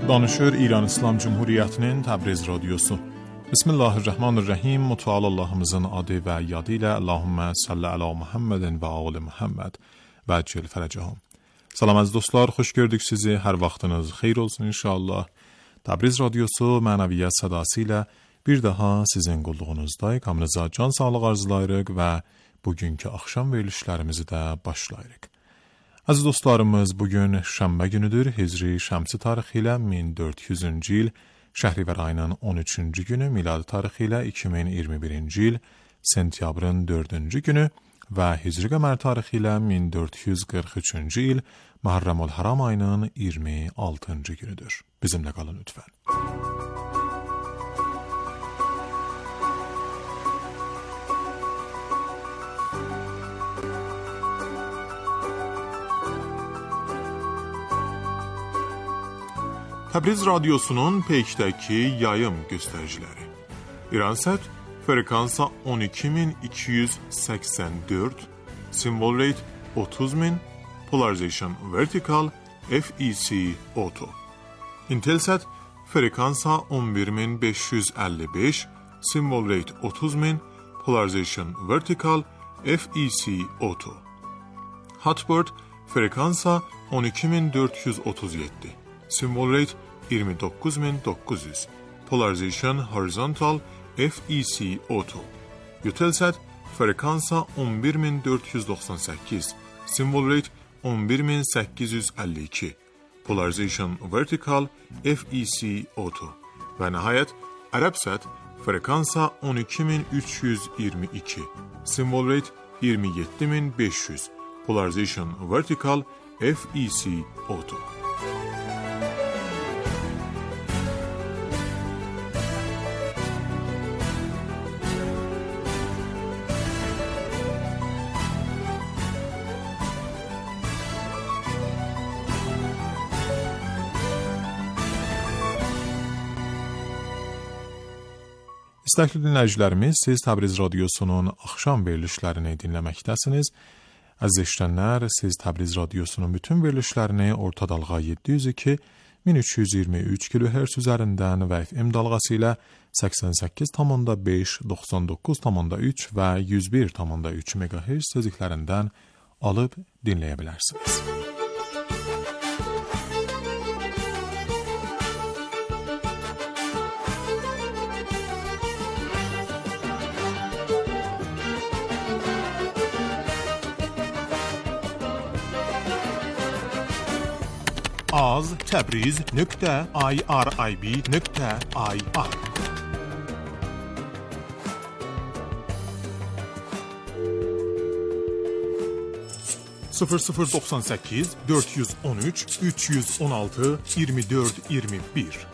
Danışır İran İslam Cumhuriyyətinin Təbriz radiosu. Bismillahirrahmanirrahim. Mütəal Allahımızın adı və yadı ilə Allahümmə salli ala Muhammedin və ali Muhammed və cil fərəcəhəm. Salam əziz dostlar, xoş gördük sizi. Hər vaxtınız xeyir olsun inşallah. Təbriz radiosu mənəviyyat sədası ilə bir daha sizin qulluğunuzdayıq. Hamınıza can sağlıq arzulayırıq və bugünkü axşam verilişlərimizi də başlayırıq. Aziz dostlarımız, bugün şənbə günüdür. Hicri şəmsi tarixi ilə 1400-cü il, Şəhrivər ayının 13-cü günü, miladi tarixi ilə 2021-ci il, sentyabrın 4-cü günü və Hicri qəmər tarixi ilə 1443-cü il, Muharremül Haram ayının 26-cı günüdür. Bizimlə qalın lütfən. Təbriz radiosunun peykdəki yayım göstəriciləri. İransat frekansa 12284, symbol rate 30000, polarization vertical, FEC auto. Intelsat frekansa 11555, symbol rate 30000, polarization vertical, FEC auto. Hotbird frekansa 12437, symbol rate 29900, polarization horizontal, FEC auto. Eutelsat frekansa 11498, symbol rate 11852, polarization vertical, FEC auto. Və nəhayət Arabsat frekansa 12322, symbol rate 27500, polarization vertical, FEC auto. İstəkli dinləyicilərimiz, siz Təbriz radiosunun axşam verilişlərini dinləməkdəsiniz. Əziz eşidənlər, siz Təbriz radiosunun bütün verilişlərini orta dalğa 702, 1323 kHz üzərindən və FM dalğası ilə 88,5, 99,3 və 101,3 MHz tezliklərindən alıb dinləyə bilərsiniz. az.tabriz.irib.ir 0098 413 316 24 21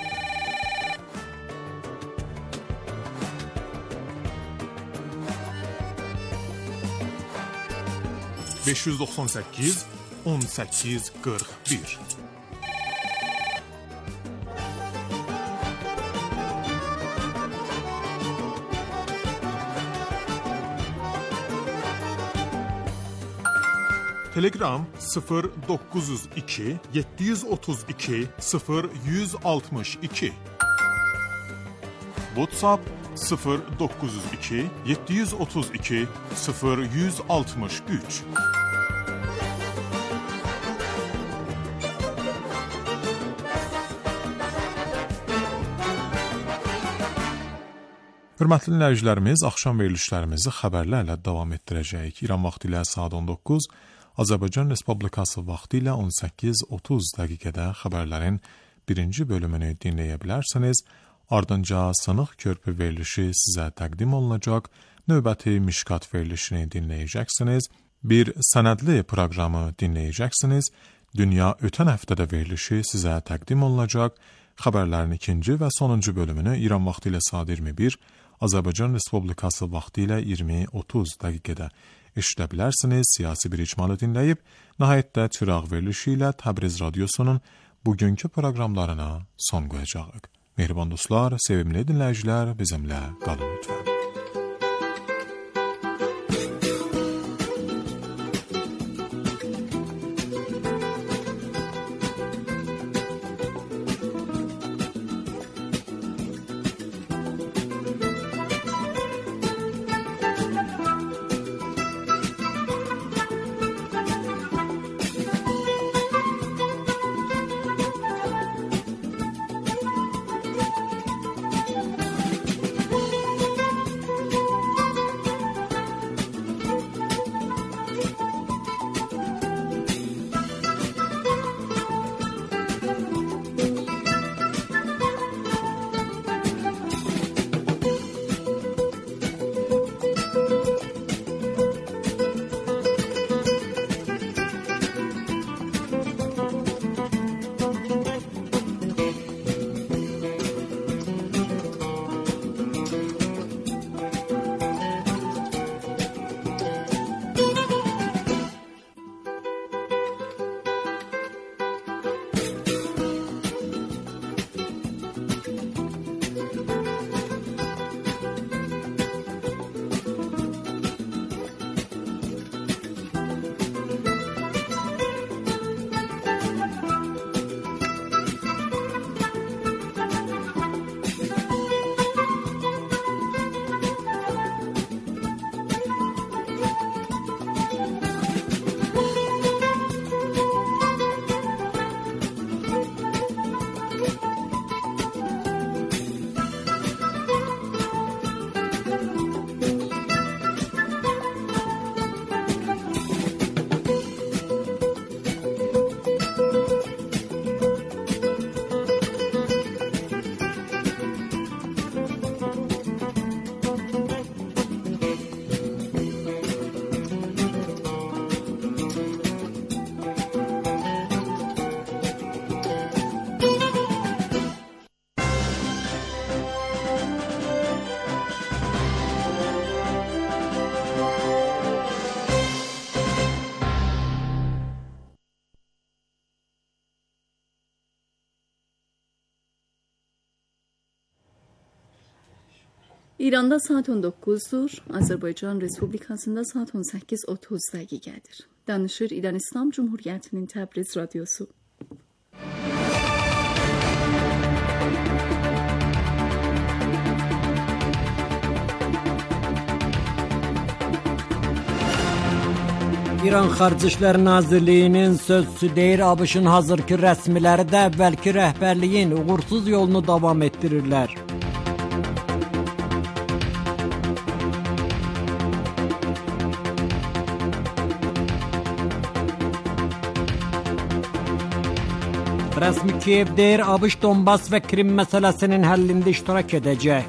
598 18 41 Telegram 0902 732 0162 WhatsApp 0902 732 0163 Hörmətli dinləyicilərimiz, axşam verilişlərimizi xəbərlərlə davam etdirəcəyik. İran vaxtı ilə saat 19, Azərbaycan Respublikası vaxtı ilə 18:30 dəqiqədə xəbərlərin birinci bölümünü dinləyə bilərsiniz. Ardınca Sınıq Körpü verilişi sizə təqdim olunacaq. Növbəti Mişkat verilişini dinləyəcəksiniz. Bir sənədli proqramı dinləyəcəksiniz. Dünya ötən həftədə verilişi sizə təqdim olunacaq. Xəbərlərin ikinci və sonuncu bölümünü İran vaxtı ilə saat 21, Azərbaycan Respublikası vaxtı ilə 20:30 dəqiqədə eşidə bilərsiniz. Siyasi bir icmalı dinləyib, nəhayətdə Çıraq verilişi ilə Təbriz radiosunun bugünkü proqramlarına son qoyacağıq. Mehriban dostlar, sevimli dinləyicilər, bizimlə qalın lütfən. İranda saat 19'dur, Azərbaycan Respublikasında saat 18:30 dəqiqədir. Danışır İran İslam Cumhuriyyətinin Təbriz Radyosu. İran Xarici İşlər Nazirliyinin sözçüsü deyir, ABŞ-ın hazırki rəsmiləri də əvvəlki rəhbərliyin uğursuz yolunu davam etdirirlər. Rəsmi Kiyev deyir, ABŞ Donbas və Krim məsələsinin həllində iştirak edəcək.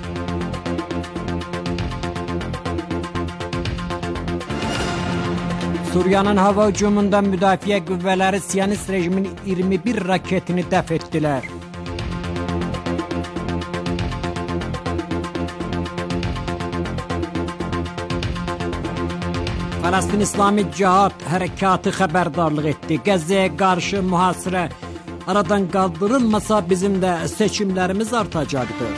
Suriyanın hava hücumundan müdafiə qüvvələri Siyonist rejimin 21 raketini dəf etdilər. Falastin İslami Cihad hərəkatı xəbərdarlıq etdi. Qəzzəyə qarşı mühasirə aradan qaldırılmasa bizim də seçimlərimiz artacaqdır.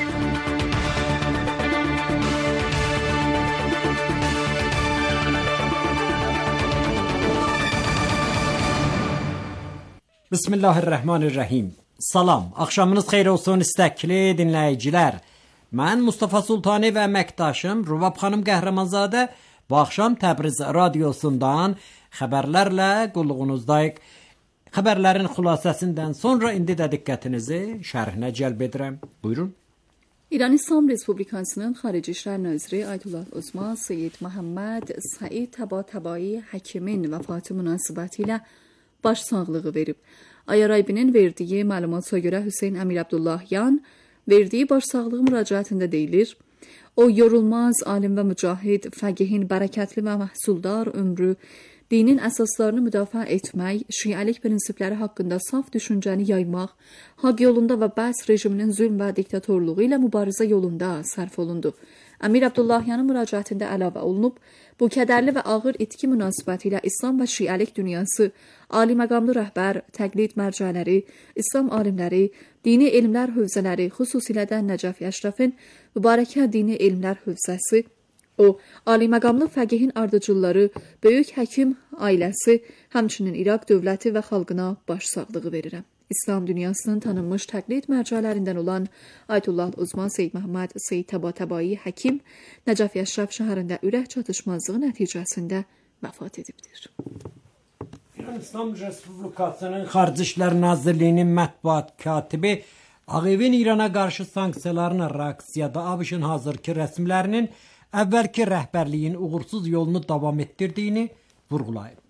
Bismillahirrahmanirrahim. Salam, axşamınız xeyir olsun istəkli dinləyicilər. Mən Mustafa Sultani və əməkdaşım Rubab xanım Qəhrəmanzadə bu axşam Təbriz Radyosundan xəbərlərlə qulluğunuzdayıq. Xəbərlərin xülasəsindən sonra indi də diqqətinizi şərhinə cəlb edirəm. Buyurun. İran İslam Respublikasının Xarici İşlər Naziri Ayətullah Osman Seyyid Məhəmməd Səid Təbatəbai Həkimin vəfatı münasibətilə başsağlığı verib. Ayaraybinin verdiyi məlumata görə Hüseyn Əmir Abdullahyan verdiyi başsağlığı müraciətində deyilir. O yorulmaz alim və mücahid, fəqihin bərəkətli və məhsuldar ömrü, dinin əsaslarını müdafiə etmək, şiəlik prinsipləri haqqında saf düşüncəni yaymaq, haqq yolunda və bəs rejiminin zülm və diktatorluğu ilə mübarizə yolunda sərf olundu. Əmir Abdullahyanın müraciətində əlavə olunub, bu kədərli və ağır itki münasibətilə İslam və şiəlik dünyası, ali məqamlı rəhbər, təqlid mərcələri, İslam alimləri, dini elmlər hövzələri, xüsusilə də Nəcəf Əşrəfin mübarəkə dini elmlər hövzəsi, o, ali məqamlı fəqihin ardıcılları, böyük həkim ailəsi, həmçinin İraq dövləti və xalqına başsağlığı verirəm. İslam dünyasının tanınmış təqlid mərcələrindən olan Ayətullah Osman Seyyid Məhəmməd Seyyid Təbatəbai Həkim Nəcəf Əşrəf şəhərində ürək çatışmazlığı nəticəsində vəfat edibdir. İran İslam Respublikasının Xarici İşlər Nazirliyinin mətbuat katibi Ağevin İrana qarşı sanksiyalarına reaksiyada ABŞ-ın hazırki rəsmilərinin əvvəlki rəhbərliyin uğursuz yolunu davam etdirdiyini vurğulayıb.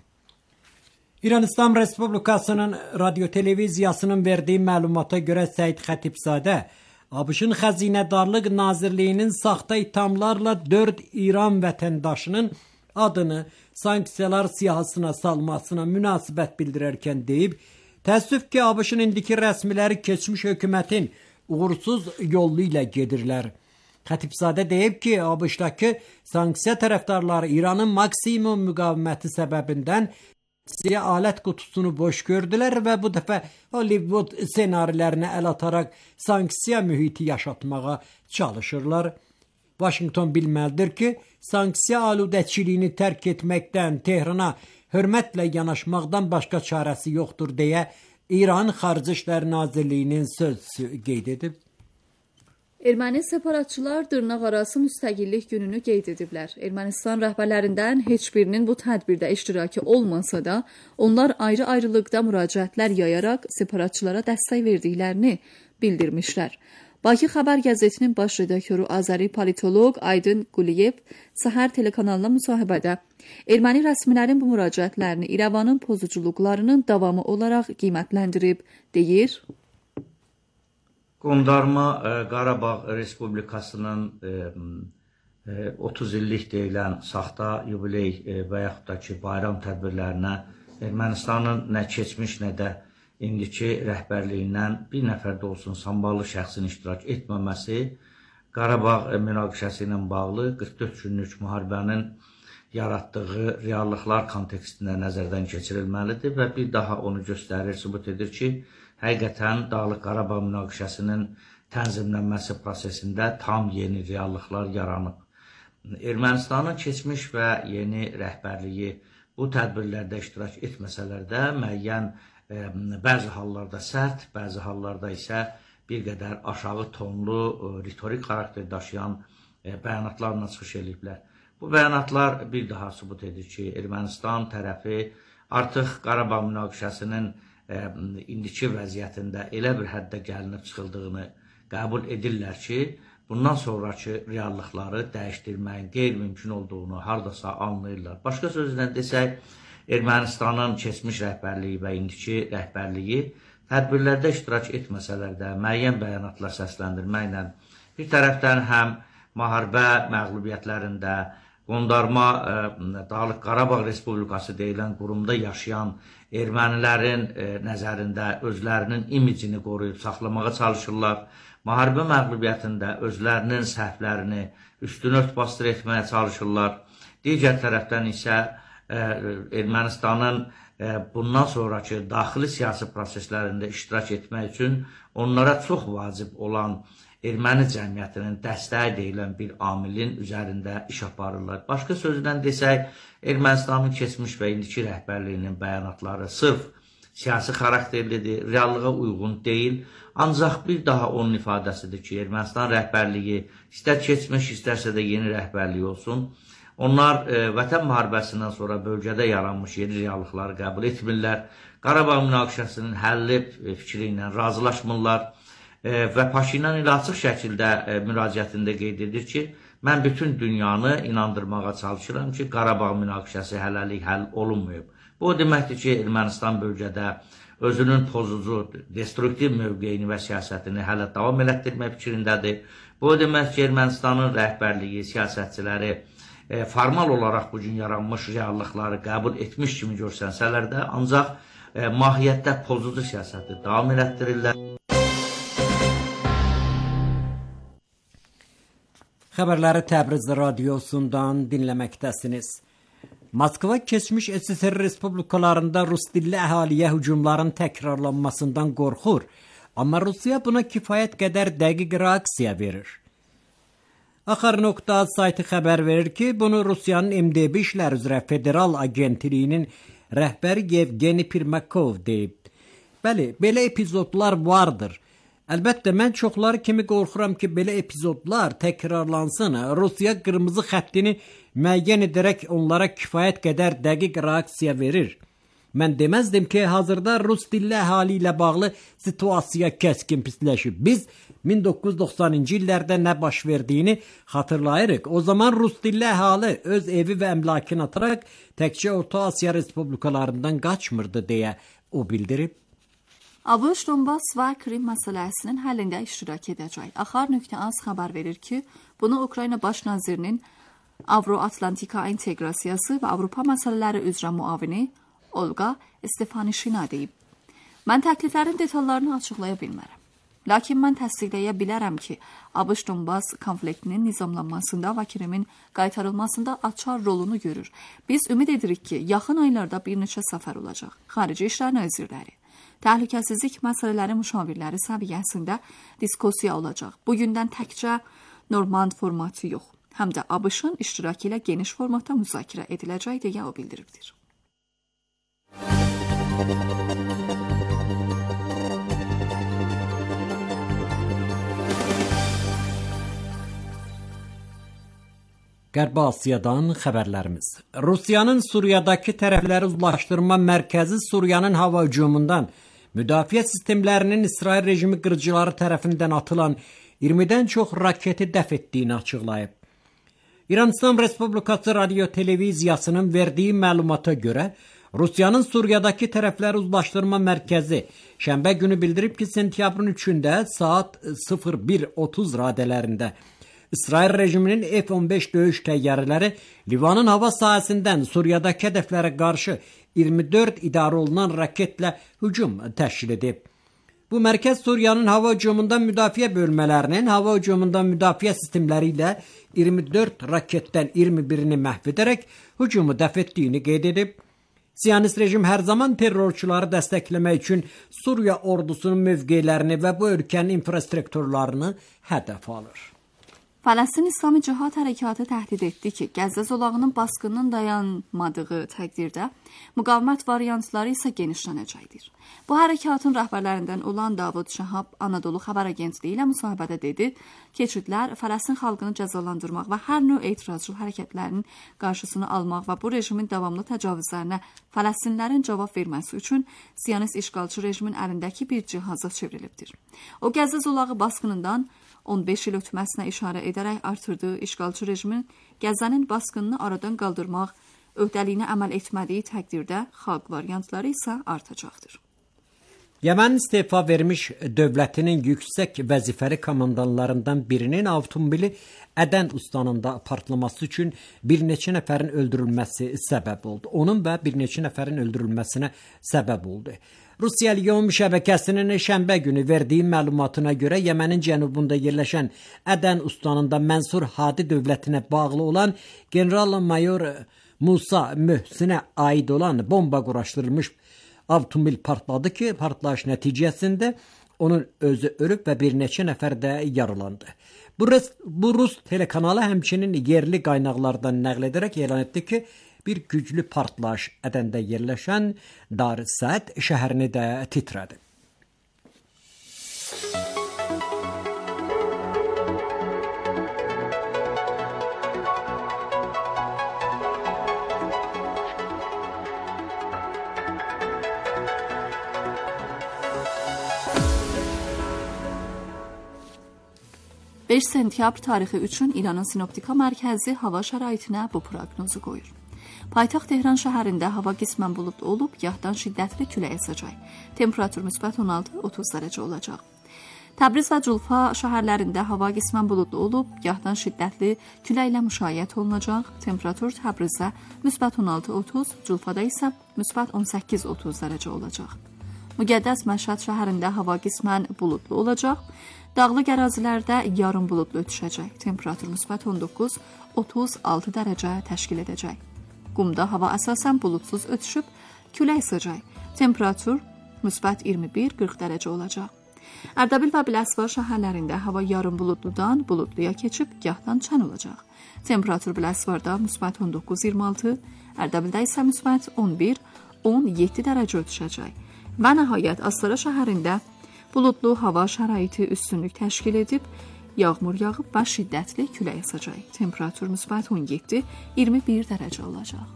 İran İslam Respublikasının radyo-televiziyasının verdiyi məlumata görə Səid Xətibzadə ABŞ-ın Xəzinədarlıq Nazirliyinin saxta ithamlarla 4 İran vətəndaşının adını sanksiyalar siyahısına salmasına münasibət bildirərkən deyib, təəssüf ki, ABŞ-ın indiki rəsmiləri keçmiş hökumətin uğursuz yolu ilə gedirlər. Xətibzadə deyib ki, ABŞ-dakı sanksiya tərəfdarları İranın maksimum müqaviməti səbəbindən alət qutusunu boş gördülər və bu dəfə Hollywood ssenarilərinə əl ataraq sanksiya mühiti yaşatmağa çalışırlar. Washington bilməlidir ki, sanksiya aludəçiliyini tərk etməkdən, Tehrana hörmətlə yanaşmaqdan başqa çarəsi yoxdur deyə İran Xarici İşlər Nazirliyinin sözçüsü qeyd edib. Erməni separatçılar dırnaqarası müstəqillik gününü qeyd ediblər. Ermənistan rəhbərlərindən heç birinin bu tədbirdə iştirakı olmasa da, onlar ayrı-ayrılıqda müraciətlər yayaraq separatçılara dəstək verdiklərini bildirmişlər. Bakı Xəbər qəzetinin baş redaktoru Azəri politoloq Aydın Quliyev Səhər telekanalına müsahibədə erməni rəsmilərin bu müraciətlərini İrəvanın pozuculuqlarının davamı olaraq qiymətləndirib, deyir. Qondarma Qarabağ Respublikasının 30 illik deyilən saxta yubiley və yaxud da ki, bayram tədbirlərinə Ermənistanın nə keçmiş, nə də indiki rəhbərliyindən bir nəfər də olsun samballı şəxsin iştirak etməməsi Qarabağ münaqişəsi ilə bağlı 44 günlük müharibənin yaratdığı reallıqlar kontekstində nəzərdən keçirilməlidir və bir daha onu göstərir, sübut edir ki, həqiqətən Dağlıq Qarabağ münaqişəsinin tənzimlənməsi prosesində tam yeni reallıqlar yaranıb. Ermənistanın keçmiş və yeni rəhbərliyi bu tədbirlərdə iştirak etməsələr də müəyyən bəzi hallarda sərt, bəzi hallarda isə bir qədər aşağı tonlu, ritorik xarakter daşıyan bəyanatlarla çıxış ediblər. Bu bəyanatlar bir daha sübut edir ki, Ermənistan tərəfi artıq Qarabağ münaqişəsinin indiki vəziyyətində elə bir həddə gəlinib çıxıldığını qəbul edirlər ki, bundan sonraki reallıqları dəyişdirməyin qeyri-mümkün olduğunu hardasa anlayırlar. Başqa sözlə desək, Ermənistanın keçmiş rəhbərliyi və indiki rəhbərliyi tədbirlərdə iştirak etməsələr də müəyyən bəyanatlar səsləndirməklə bir tərəfdən həm müharibə məğlubiyyətlərində, qondarma Dağlıq Qarabağ Respublikası deyilən qurumda yaşayan ermənilərin nəzərində özlərinin imicini qoruyub saxlamağa çalışırlar. Müharibə məğlubiyyətində özlərinin səhvlərini üstün örtbasdır etməyə çalışırlar. Digər tərəfdən isə Ermənistanın bundan sonraki daxili siyasi proseslərində iştirak etmək üçün onlara çox vacib olan erməni cəmiyyətinin dəstəyi deyilən bir amilin üzərində iş aparırlar. Başqa sözlə desək, Ermənistanın keçmiş və indiki rəhbərliyinin bəyanatları sırf siyasi xarakterlidir, reallığa uyğun deyil. Ancaq bir daha onun ifadəsidir ki, Ermənistan rəhbərliyi istər keçmiş, istərsə də yeni rəhbərliyi olsun. Onlar vətən müharibəsindən sonra bölgədə yaranmış yeni reallıqları qəbul etmirlər. Qarabağ münaqişəsinin həlli fikri ilə razılaşmırlar və Paşinyan ilə açıq şəkildə müraciətində qeyd edir ki, mən bütün dünyanı inandırmağa çalışıram ki, Qarabağ münaqişəsi hələlik həll olunmayıb. Bu o deməkdir ki, Ermənistan bölgədə özünün pozucu, destruktiv mövqeyini və siyasətini hələ davam elətdirmək fikrindədir. Bu o demək ki, Ermənistanın rəhbərliyi, siyasətçiləri formal olaraq bugün yaranmış reallıqları qəbul etmiş kimi görsənsələr də, ancaq mahiyyətdə pozucu siyasəti davam elətdirirlər. Xəbərləri Təbriz radiosundan dinləməkdəsiniz. Moskva keçmiş SSR respublikalarında rus dilli əhaliyə hücumların təkrarlanmasından qorxur, amma Rusiya buna kifayət qədər dəqiq reaksiya verir. Axar.az saytı xəbər verir ki, bunu Rusiyanın MDB işlər üzrə federal agentliyinin rəhbəri Yevgeni Pirmakov deyib. Bəli, belə epizodlar vardır. Əlbəttə, mən çoxları kimi qorxuram ki, belə epizodlar təkrarlansın. Rusiya qırmızı xəttini müəyyən edərək onlara kifayət qədər dəqiq reaksiya verir. Mən deməzdim ki, hazırda rus dilli əhali ilə bağlı situasiya kəskin pisləşib. Biz 1990-cı illərdə nə baş verdiyini xatırlayırıq. O zaman rus dilli əhali öz evi və əmlakını ataraq təkcə Orta Asiya respublikalarından qaçmırdı deyə o bildirib. ABŞ Donbas və Krim məsələsinin həllində iştirak edəcək. Axar.az xəbər verir ki, bunu Ukrayna Baş Nazirinin Avro-Atlantika inteqrasiyası və Avropa məsələləri üzrə müavini Olga Stefanishina deyib. Mən təkliflərin detallarını açıqlaya bilmərəm. Lakin mən təsdiqləyə bilərəm ki, ABŞ Donbas konfliktinin nizamlanmasında və Krimin qaytarılmasında açar rolunu görür. Biz ümid edirik ki, yaxın aylarda bir neçə səfər olacaq. Xarici İşlər Nazirləri, təhlükəsizlik məsələləri müşavirləri səviyyəsində diskussiya olacaq. Bugündən təkcə Normand formatı yox, həm də ABŞ-ın iştirakı ilə geniş formatda müzakirə ediləcək deyə o bildiribdir. Qərbi Asiyadan xəbərlərimiz. Rusiyanın Suriyadakı tərəfləri uzlaşdırma mərkəzi Suriyanın hava hücumundan müdafiə sistemlərinin İsrail rejimi qırıcıları tərəfindən atılan 20-dən çox raketi dəf etdiyini açıqlayıb. İran-İslam Respublikası radio-televiziyasının verdiyi məlumata görə, Rusiyanın Suriyadakı tərəfləri uzlaşdırma mərkəzi şənbə günü bildirib ki, sentyabrın 3-də saat 01:30 radələrində İsrail rejiminin F-15 döyüş təyyarələri Livanın hava sahəsindən Suriyadakı hədəflərə qarşı 24 idarə olunan raketlə hücum təşkil edib. Bu mərkəz Suriyanın hava hücumundan müdafiə bölmələrinin hava hücumundan müdafiə sistemləri ilə 24 raketdən 21-ni məhv edərək hücumu dəf etdiyini qeyd edib. Siyonist rejim hər zaman terrorçuları dəstəkləmək üçün Suriya ordusunun mövqelərini və bu ölkənin infrastrukturlarını hədəf alır. Fələstin İslami Cihad Hərəkatı təhdid etdi ki, Qəzza zolağının basqının dayanmadığı təqdirdə müqavimət variantları isə genişlənəcəkdir. Bu hərəkatın rəhbərlərindən olan Davud Şəhab Anadolu Xəbər Agentliyi ilə müsahibədə dedi, keçidlər Fələstin xalqını cəzalandırmaq və hər növ etirazçıl hərəkətlərinin qarşısını almaq və bu rejimin davamlı təcavüzlərinə Fələstinlərin cavab verməsi üçün Siyonist işğalçı rejimin əlindəki bir cihaza çevrilibdir. O, Qəzza zolağı basqınından 15 il ötməsinə işarə edərək artırdığı işğalçı rejimin Qəzzənin basqınını aradan qaldırmaq öhdəliyinə əməl etmədiyi təqdirdə xalq variantları isə artacaqdır. Yemen istefa vermiş dövlətinin yüksək vəzifəli komandanlarından birinin avtomobili Ədən ustanında partlaması üçün bir neçə nəfərin öldürülməsi səbəb oldu. Onun və bir neçə nəfərin öldürülməsinə səbəb oldu. Rusiya Lyom şəbəkəsinin şənbə günü verdiyi məlumatına görə Yemenin cənubunda yerləşən Ədən ustanında Mənsur Hadi dövlətinə bağlı olan general-mayor Musa Möhsinə aid olan bomba quraşdırılmış avtomobil partladı ki, partlayış nəticəsində onun özü ölüb və bir neçə nəfər də yaralandı. Bu Rus telekanalı həmçinin yerli qaynaqlardan nəql edərək elan etdi ki, bir güclü partlayış Ədəndə yerləşən Dar Səd şəhərini də titrədi. Beş sentyabr tarixi üçün İranın Sinoptika Mərkəzi hava şəraitinə bu proqnozu qoyur. Paytaxt Tehran şəhərində hava qismən buludlu olub, yağdan şiddətli külək əsəcək. Temperatur müsbət 16-30 dərəcə olacaq. Təbriz və Culfa şəhərlərində hava qismən buludlu olub, yağdan şiddətli küləklə müşayiət olunacaq. Temperatur Təbrizdə müsbət 16-30, Culfada isə müsbət 18-30 dərəcə olacaq. Müqəddəs Məşhəd şəhərində hava qismən buludlu olacaq. Dağlıq ərazilərdə yarım buludlu ötüşəcək. Temperatur müsbət 19-36 dərəcə təşkil edəcək. Qumda hava əsasən buludsuz ötüşüb, külək əsəcək. Temperatur müsbət 21-40 dərəcə olacaq. Ərdəbil və Biləsuvar şəhərlərində hava yarım buludludan buludluya keçib, gahdan çən olacaq. Temperatur Biləsuvarda müsbət 19-26, Ərdəbildə isə müsbət 11-17 dərəcə ötüşəcək. Və nəhayət Astara şəhərində buludlu hava şəraiti üstünlük təşkil edib, yağmur yağıb və şiddətli külək əsəcək. Temperatur müsbət 17-21 dərəcə olacaq.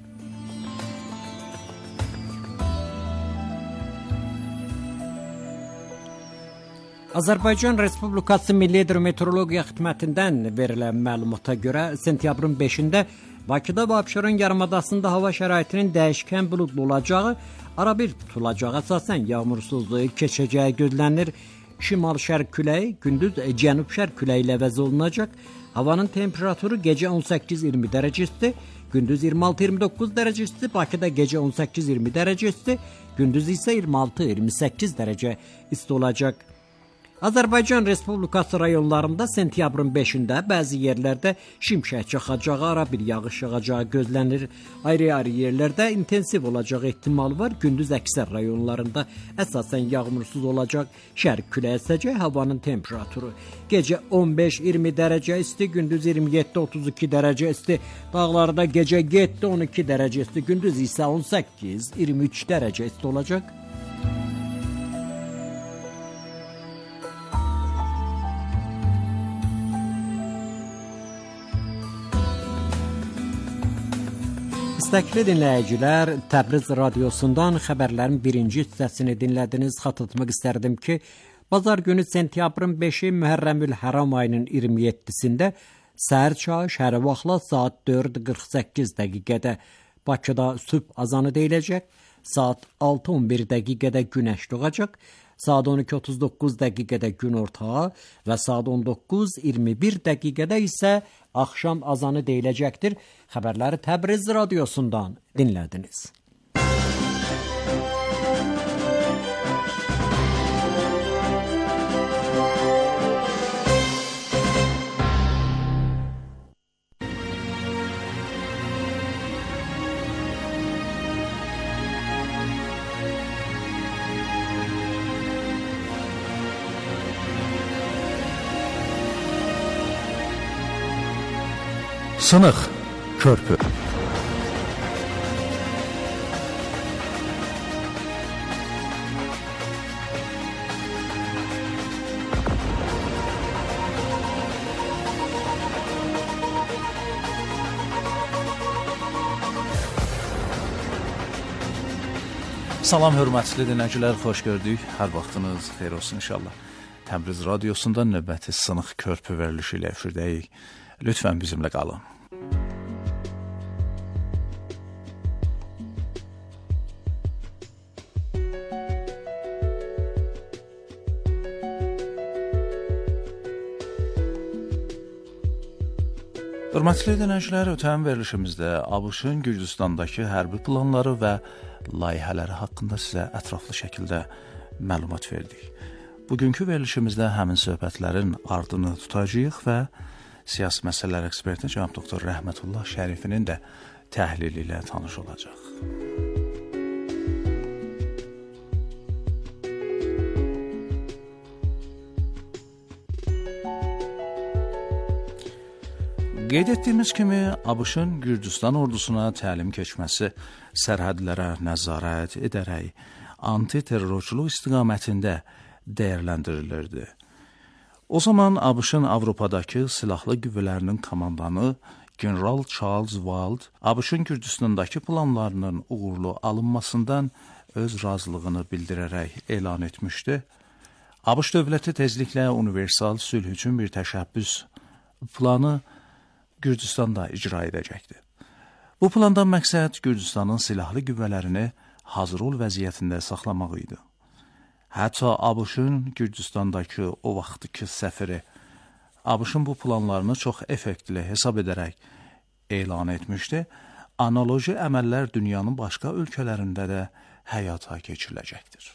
Azərbaycan Respublikası Milli Hidrometeorologiya Xidmətindən verilən məlumata görə sentyabrın 5-də Bakıda və Abşeron yarımadasında hava şəraitinin dəyişkən buludlu olacağı, arabir tutulacağı, əsasən yağmursuzluğu keçəcəyi gözlənilir. Şimal-şərq küləyi gündüz cənub-şərq küləyi ilə əvəz olunacaq. Havanın temperaturu gecə 18-20 dərəcə isti, gündüz 26-29 dərəcə isti, Bakıda gecə 18-20 dərəcə isti, gündüz isə 26-28 dərəcə isti olacaq. Azərbaycan Respublikası rayonlarında sentyabrın 5-də bəzi yerlərdə şimşək çaxacağı, arabir yağış yağacağı gözlənilir. Ayrı-ayrı yerlərdə intensiv olacağı ehtimal var. Gündüz əksər rayonlarında əsasən yağmursuz olacaq. Şərq küləyi əsəcək, havanın temperaturu gecə 15-20 dərəcə isti, gündüz 27-32 dərəcə isti. Dağlarda gecə 7-12 dərəcə isti, gündüz isə 18-23 dərəcə isti olacaq. İstəkli dinləyicilər, Təbriz radiosundan xəbərlərin birinci hissəsini dinlədiniz. Xatırlatmaq istərdim ki, bazar günü sentyabrın 5-i Mühərrəmül Həram ayının 27-sində səhər çağı şəhər vaxtla saat 4:48 dəqiqədə Bakıda sübh azanı deyiləcək, saat 6:11 dəqiqədə günəş doğacaq, saat 12:39 dəqiqədə gün ortağı və saat 19:21 dəqiqədə isə axşam azanı deyiləcəkdir. Xəbərləri Təbriz radiosundan dinlədiniz. Sınıq körpü. Salam hörmətli dinləyicilər, xoş gördük. Hər vaxtınız xeyir olsun inşallah. Təbriz Radiosunda növbəti Sınıq körpü verilişi ilə efirdəyik. Lütfən bizimlə qalın. Hörmətli dinləyicilər, ötən verilişimizdə ABŞ-ın Gürcüstandakı hərbi planları və layihələri haqqında sizə ətraflı şəkildə məlumat verdik. Bugünkü verilişimizdə həmin söhbətlərin ardını tutacağıq və siyasi məsələlər eksperti cənab doktor Rəhmətullah Şərifinin də təhlili ilə tanış olacaq. Qeyd etdiyimiz kimi, ABŞ-ın Gürcüstan ordusuna təlim keçməsi sərhədlərə nəzarət edərək antiterrorçuluq istiqamətində dəyərləndirilirdi. O zaman ABŞ-ın Avropadakı silahlı qüvvələrinin komandanı General Charles Wald ABŞ-ın Gürcüstandakı planlarının uğurlu alınmasından öz razılığını bildirərək elan etmişdi. ABŞ dövləti tezliklə universal sülh üçün bir təşəbbüs planı Gürcüstanda icra edəcəkdir. Bu plandan məqsəd Gürcüstanın silahlı qüvvələrini hazır ol vəziyyətində saxlamaq idi. Hətta ABŞ-ın Gürcüstandakı o vaxtki səfiri ABŞ-ın bu planlarını çox effektli hesab edərək elan etmişdi. Analoji əməllər dünyanın başqa ölkələrində də həyata keçiriləcəkdir.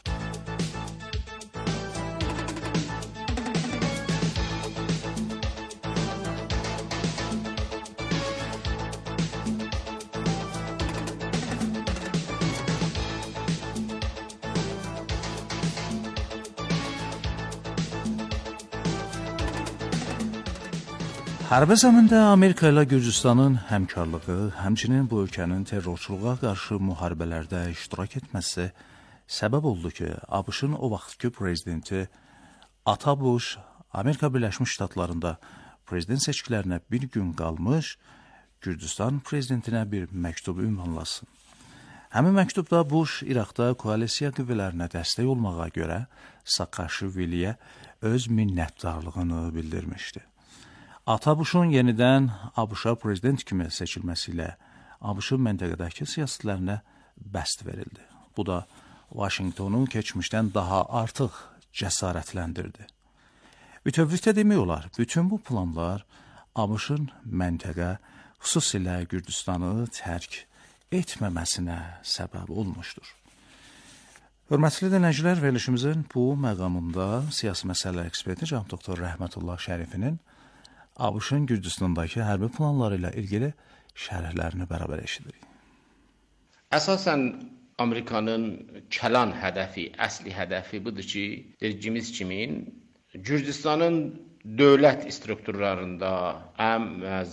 Hərbi zəmində Amerika ilə Gürcüstanın həmkarlığı, həmçinin bu ölkənin terrorçuluğa qarşı müharibələrdə iştirak etməsi səbəb oldu ki, ABŞ-ın o vaxtki prezidenti Ata Bush Amerika Birləşmiş Ştatlarında prezident seçkilərinə bir gün qalmış Gürcüstan prezidentinə bir məktub ünvanlasın. Həmin məktubda Bush İraqda koalisiya qüvvələrinə dəstək olmağa görə Saakashviliyə öz minnətdarlığını bildirmişdi. Ata Bush'un yenidən ABŞ-a prezident kimi seçilməsi ilə ABŞ-ın məntəqədəki siyasətlərinə bəst verildi. Bu da Washingtonu keçmişdən daha artıq cəsarətləndirdi. Bütövlükdə demək olar, bütün bu planlar ABŞ-ın məntəqə, xüsusilə Gürcüstanı tərk etməməsinə səbəb olmuşdur. Hörmətli dinləyicilər, verilişimizin bu məqamında siyasi məsələlər eksperti cənab doktor Rəhmətullah Şərifinin ABŞ-ın Gürcüstandakı hərbi planları ilə ilgili şərhlərini bərabər eşidirik. Əsasən Amerikanın kəlan hədəfi, əsli hədəfi budur ki, dediyimiz kimi Gürcüstanın dövlət strukturlarında həm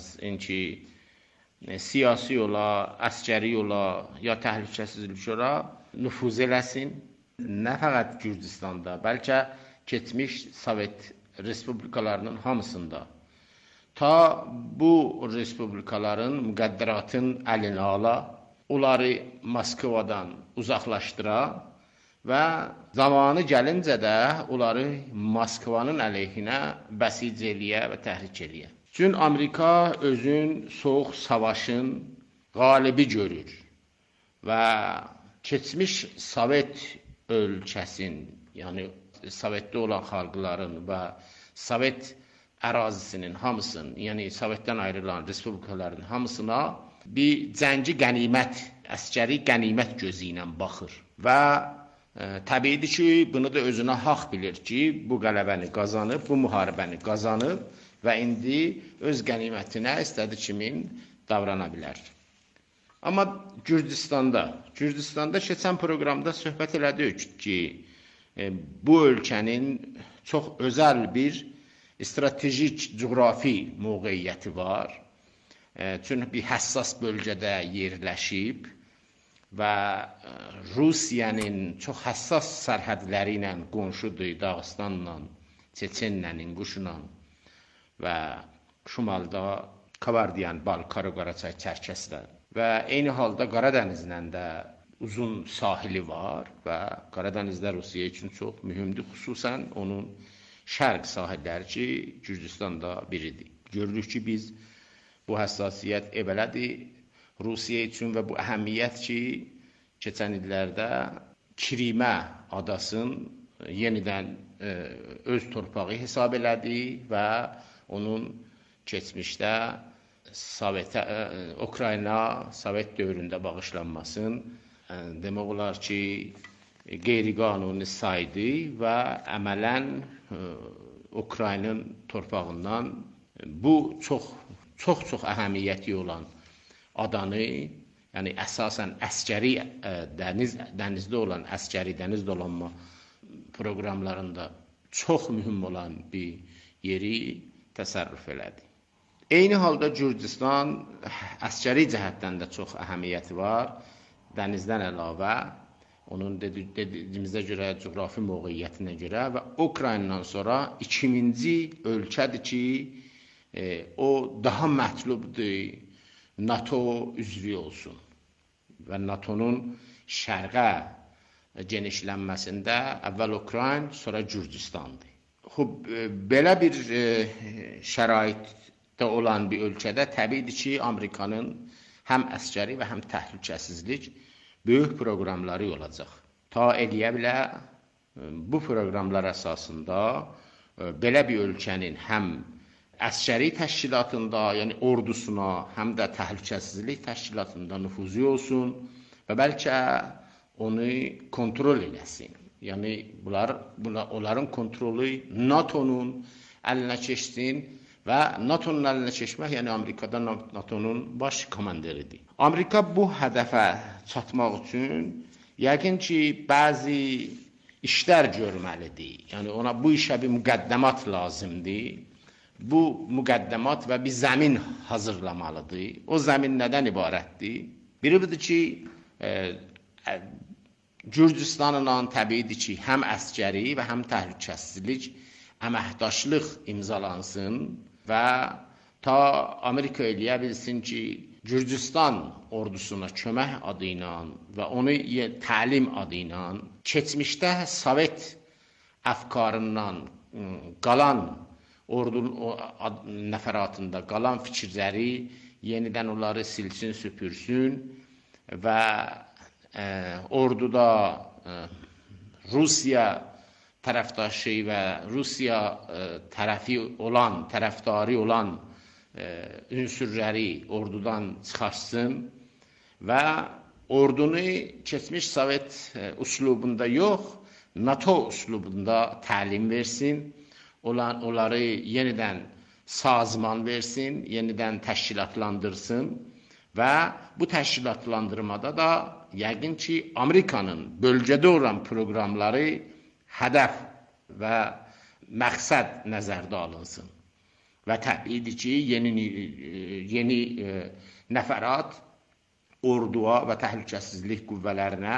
siyasi ola, əskəri ola, ya təhlükəsizlik ola nüfuz eləsin. Nə fəqət Gürcüstanda, bəlkə keçmiş Sovet respublikalarının hamısında. Ta bu respublikaların müqəddəratın əlinə ala, onları Moskvadan uzaqlaşdıra və zamanı gəlincə də onları Moskvanın əleyhinə bəsic eləyə və təhrik eləyə. Çünki Amerika özün soğuk savaşın qalibi görür və keçmiş Sovet ölkəsin, yəni Sovetdə olan xalqların və Sovet ərazisinin hamısının, yəni Sovetdən ayrılan respublikaların hamısına bir cəngi qənimət, əskəri qənimət gözü ilə baxır. Və təbiidir ki, bunu da özünə haqq bilir ki, bu qələbəni qazanıb, bu müharibəni qazanıb və indi öz qənimətinə istədiyi kimi davrana bilər. Amma Gürcüstanda keçən proqramda söhbət elədik ki, bu ölkənin çox özəl bir stratejik coğrafi mövqeyiyyəti var Çünki bir həssas bölgədə yerləşib və Rusiyanın çox həssas sərhədləri ilə qonşudur, Dağıstanla, Çeçenlə, İnguşla və şimalda Kabardiyan, Balkar, Qaraçay, Çərkəzlər və eyni halda Qaradənizlə də uzun sahili var və Qaradənizdə Rusiya üçün çox mühümdür, xüsusən onun şərq sahilləri ki, Gürcüstanda biridir. Görürük ki, biz bu həssasiyyət belədir Rusiya üçün və bu əhəmiyyət ki, keçən illərdə Kirimə adasını yenidən öz torpağı hesab elədi və onun keçmişdə Ukrayna Sovet dövründə bağışlanmasını demək olar ki, qeyri-qanuni saydı və əmələn Ukraynanın torpağından bu çox əhəmiyyəti olan adanı, yəni əsasən əskəri dənizdə olan əskəri dəniz dolanma proqramlarında çox mühüm olan bir yeri təsərrüf elədi. Eyni halda Gürcüstan əskəri cəhətdən də çox əhəmiyyəti var. Dənizdən əlavə, onun dediyimizə görə, coğrafi mövqeyiyyətinə görə və Ukraynadan sonra ikinci ölkədir ki, o daha mətlubdur NATO üzvü olsun və NATO'nun şərqə genişlənməsində əvvəl Ukrayna, sonra Gürcüstandır. Belə bir şəraitdə olan bir ölkədə təbiidir ki, Amerikanın həm əskəri və həm təhlükəsizlik böyük proqramları olacaq. Ta eləyə bilə bu proqramlar əsasında belə bir ölkənin həm əskəri təşkilatında, yəni ordusuna, həm də təhlükəsizlik təşkilatında nüfuzu olsun və bəlkə onu kontrol eləsin. Yəni onların kontrolü NATO'nun əlinə keçsin və NATO'nun əlinə keçmək, yəni Amerikada NATO'nun baş komandiridir. Amerika bu hədəfə çatmaq üçün yəqin ki, bəzi işlər görməlidir. Yəni ona bu işə bir müqəddəmat lazımdır. Bu müqəddəmat və bir zəmin hazırlamalıdır. O zəmin nədən ibarətdir? Biri budur ki, Gürcüstanla təbiidir ki, həm əskəri və həm təhlükəsizlik əməkdaşlıq imzalansın və ta Amerika eləyə bilsin ki, Gürcüstan ordusuna kömək adı ilə və onu təlim adı ilə keçmişdə Sovet əfkarından qalan ordu nəfəratında qalan fikirləri yenidən onları silsin, süpürsün və orduda Rusiya tərəfdaşı və Rusiya tərəfdarı olan ünsürləri ordudan çıxarsın və ordunu keçmiş Sovet üslubunda yox, NATO üslubunda təlim versin. Onları yenidən sazman versin, yenidən təşkilatlandırsın və bu təşkilatlandırmada da yəqin ki, Amerikanın bölgədə olan proqramları hədəf və məqsəd nəzərdə alınsın. Və təbiidir ki, yeni nəfərat orduya və təhlükəsizlik qüvvələrinə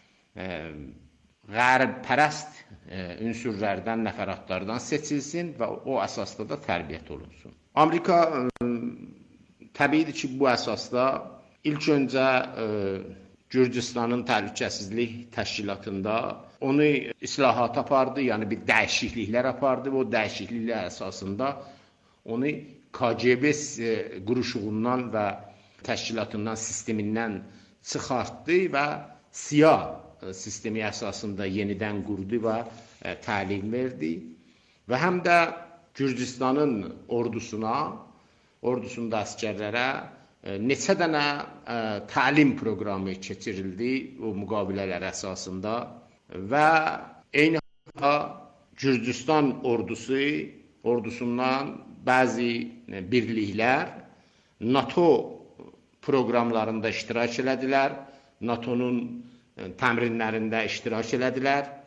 qərb-pərəst ünsürlərdən, nəfəratlardan seçilsin və o əsasda da tərbiyyət olunsun. Amerika təbiidir ki, bu əsasda ilk öncə Gürcüstanın təhlükəsizlik təşkilatında onu islahat apardı, yəni bir dəyişikliklər apardı və o dəyişikliklər əsasında onu KGB quruşuğundan və təşkilatından, sistemindən çıxartdı və siyah sistemi əsasında yenidən qurdu və təlim verdi və həm də Gürcüstanın ordusunda əskərlərə neçə dənə təlim proqramı keçirildi o müqavilələr əsasında və eyni halda Gürcüstan ordusundan bəzi birliklər NATO proqramlarında iştirak elədilər, NATO'nun təmrinlərində iştirak elədilər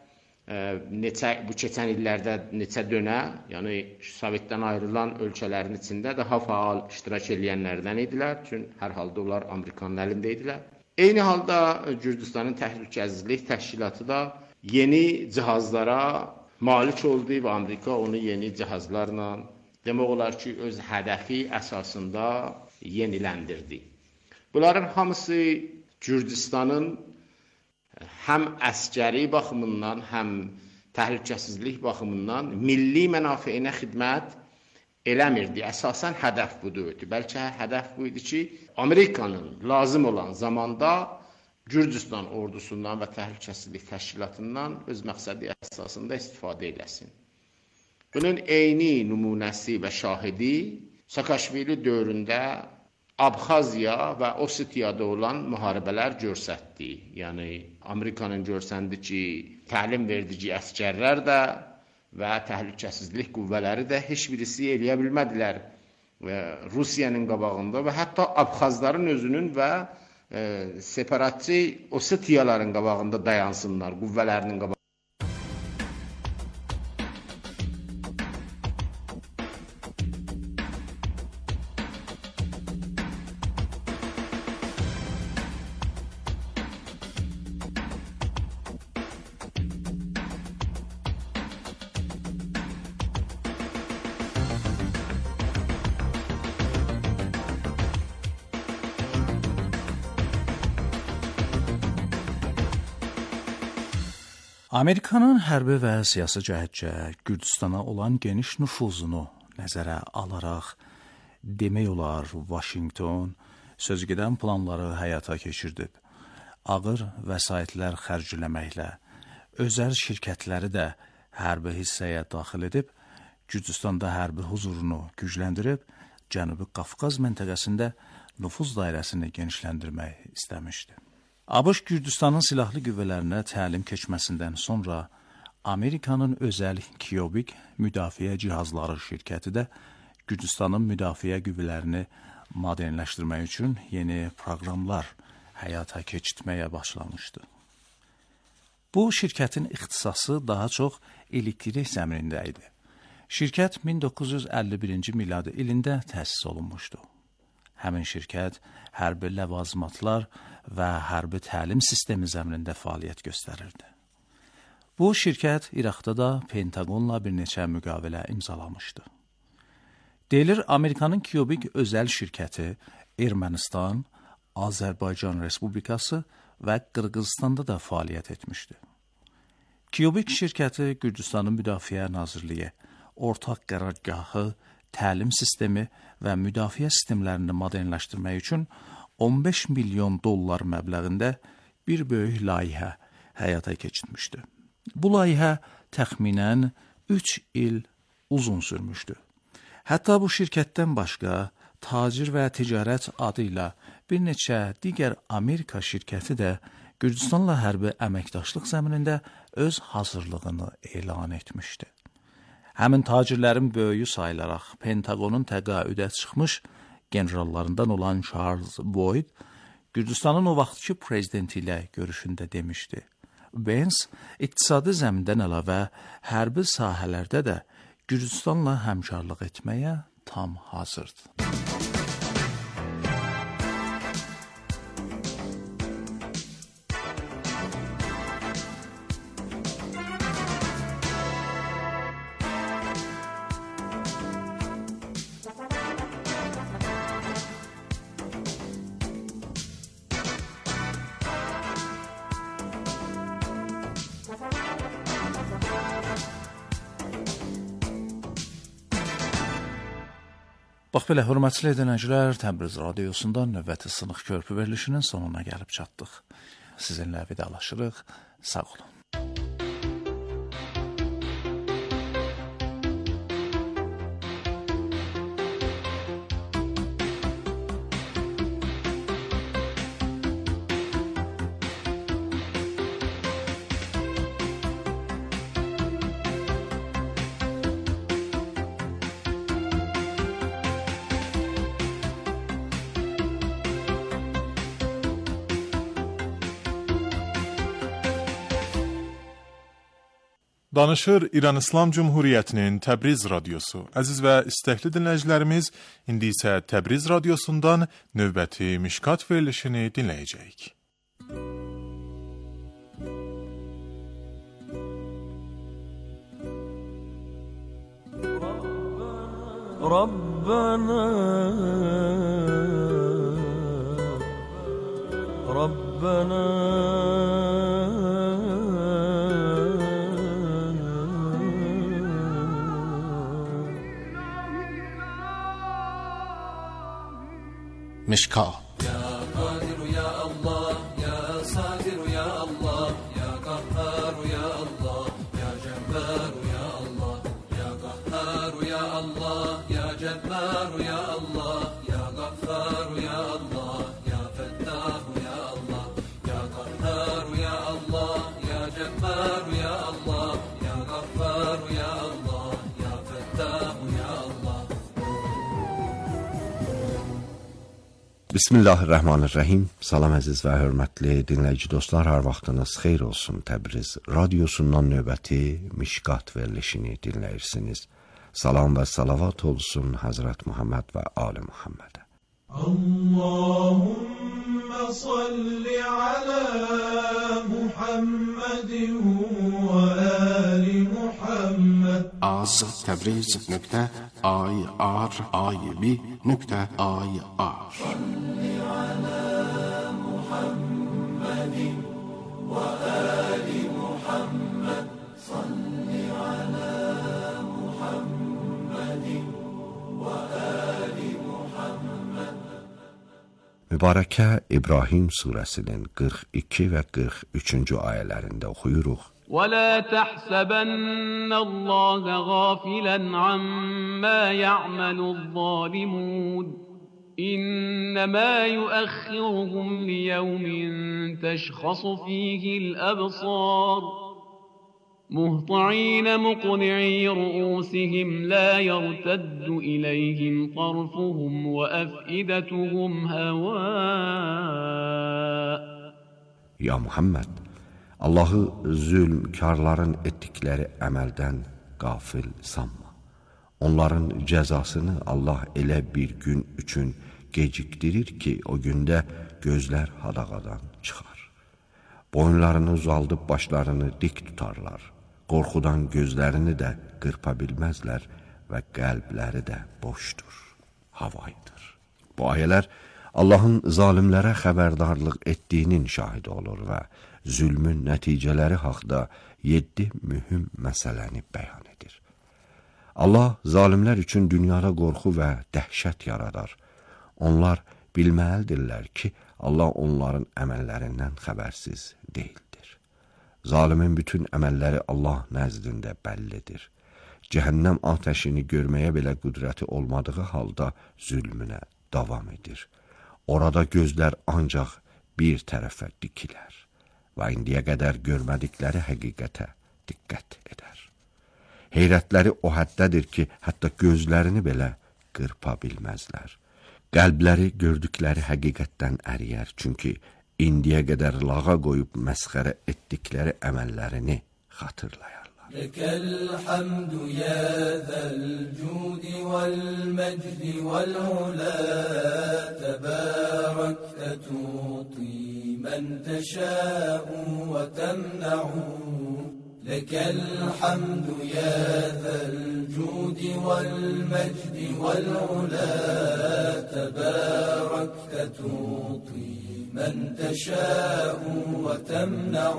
bu keçən illərdə neçə dönə, yəni Sovetdən ayrılan ölkələrin içində daha faal iştirak edənlərdən idilər. Çünki hər halda onlar Amerikanın əlində idilər. Eyni halda Gürcüstanın Təhlükəsizlik Təşkilatı da yeni cihazlara malik oldu və Amerika onu yeni cihazlarla demək olar ki, öz hədəfi əsasında yeniləndirdi. Bunların hamısı Gürcüstanın həm əskəri baxımından, həm təhlükəsizlik baxımından milli mənafeyinə xidmət eləmirdi. Əsasən hədəf budur. Bəlkə hədəf bu idi ki, Amerikanın lazım olan zamanda Gürcüstan ordusundan və təhlükəsizlik təşkilatından öz məqsədi əsasında istifadə eləsin. Bunun eyni nümunəsi və şahidi Saakashvili dövründə Abxaziya və Osetiyada olan müharibələr göstərdi. Yəni Amerikanın göstərdi ki, təlim verdiyi əskərlər də və təhlükəsizlik qüvvələri də heç birisi eləyə bilmədilər Rusiyanın qabağında və hətta Abxazların özünün və separatçı Osetiyaların qabağında dayansınlar, qüvvələrinin qabağında. Amerikanın hərbi və siyasi cəhətcə Gürcüstana olan geniş nüfuzunu nəzərə alaraq demək olar Vaşinqton sözgedən planları həyata keçirdib. Ağır vəsaitlər xərcləməklə özəl şirkətləri də hərbi hissəyə daxil edib, Gürcüstanda hərbi huzurunu gücləndirib, Cənubi Qafqaz məntəqəsində nüfuz dairəsini genişləndirmək istəmişdi. ABŞ Gürcüstanın silahlı qüvvələrinə təlim keçməsindən sonra Amerikanın özəl Kiyobik müdafiə cihazları şirkəti də Gürcüstanın müdafiə qüvvələrini modernləşdirmək üçün yeni proqramlar həyata keçirtməyə başlamışdı. Bu şirkətin ixtisası daha çox elektrik zəminində idi. Şirkət 1951-ci miladi ilində təsis olunmuşdu. Həmin şirkət hərbi ləvazimatlar və hərbi təlim sistemi zəminində fəaliyyət göstərirdi. Bu şirkət İraqda da Pentagonla bir neçə müqavilə imzalamışdı. Deyilir, Amerikanın Kiyobik özəl şirkəti Ermənistan, Azərbaycan Respublikası və Qırğızstanda da fəaliyyət etmişdi. Kiyobik şirkəti Gürcüstanın Müdafiə Nazirliyi, ortaq qərargahı, təlim sistemi və müdafiə sistemlərini modernləşdirmək üçün 15 milyon dollar məbləğində bir böyük layihə həyata keçirmişdi. Bu layihə təxminən 3 il uzun sürmüşdü. Hətta bu şirkətdən başqa tacir və ticarət adı ilə bir neçə digər Amerika şirkəti də Gürcüstanla hərbi əməkdaşlıq zəminində öz hazırlığını elan etmişdi. Həmin tacirlərin böyüyü sayılaraq Pentagonun təqaüdə çıxmış generallarından olan Charles Boyd, Gürcüstanın o vaxtki prezidenti ilə görüşündə demişdi. Vance iqtisadi zəmindən əlavə hərbi sahələrdə də Gürcüstanla həmkarlıq etməyə tam hazırdır. Bax belə, hörmətli dinləyicilər, Təbriz Radiyosunda növbəti sınıq körpü verilişinin sonuna gəlib çatdıq. Sizinlə vidalaşırıq. Sağ olun. Danışır İran İslam Cumhuriyyətinin Təbriz radiosu. Əziz və istəkli dinləyicilərimiz, indi isə Təbriz radiosundan növbəti Mişkat verilişini dinləyəcəyik. Rabbana مشکات یا قادر یا الله یا صادر یا الله یا قهار یا الله یا جبار یا الله یا قهار یا الله یا جبار یا الله یا غفار یا الله یا فتاح یا الله یا قهار یا الله یا جبار یا الله یا غفار یا الله یا فتاح یا الله. Bismillahirrahmanirrahim. Salam əziz və hörmətli dinləyici dostlar, hər vaxtınız xeyir olsun. Təbriz radiosundan növbəti Mişkat verilişini dinləyirsiniz. Salam və salavat olsun Həzrət Muhammed və Ali Muhammedə. Allahümme salli ala Muhammedin və ali Muhammed. az Tabriz.ir.ir. Salli ala Muhammedin və ali Muhammed. Salli ala Muhammedin və ali Muhammed. Mübarəkə İbrahim surəsinin 42 və 43-cü ayələrində oxuyuruq. ولا تحسبن الله غافلا عما يعمل الظالمون إنما يؤخرهم ليوم تشخص فيه الأبصار مهطعين مقنعي رؤوسهم لا يرتد إليهم طرفهم وأفئدتهم هواء. Ya Muhammed, Allahı zülmkarların etdikləri əməldən qafil sanma. Onların cəzasını Allah elə bir gün üçün gecikdirir ki, o gündə gözlər hadağadan çıxar. Boyunlarını uzaldıb başlarını dik tutarlar. Qorxudan gözlərini də qırpa bilməzlər və qəlbləri də boşdur, havaydır. Bu ayələr Allahın zalimlərə xəbərdarlıq etdiyinin şahidi olur və zülmün nəticələri haqda 7 mühüm məsələni bəyan edir. Allah zalimlər üçün dünyada qorxu və dəhşət yaradar. Onlar bilməlidirlər ki, Allah onların əməllərindən xəbərsiz deyildir. Zalimin bütün əməlləri Allah nəzdində bəllidir. Cəhənnəm atəşini görməyə belə qüdrəti olmadığı halda zülmünə davam edir. Orada gözlər ancaq bir tərəfə dikilər və indiyə qədər görmədikləri həqiqətə diqqət edər. Heyrətləri o həddədir ki, hətta gözlərini belə qırpa bilməzlər. Qəlbləri gördükləri həqiqətdən əriyər, çünki indiyə qədər lağa qoyub məsxərə etdikləri əməllərini xatırlayarlar. Ləkəl hamdu ya zəl cudi vəl məcdi vəl ulə təbərəkə tuti من تشاء وتمنع لك الحمد يا ذا الجود والمجد والعلا تباركت تعطي من تشاء وتمنع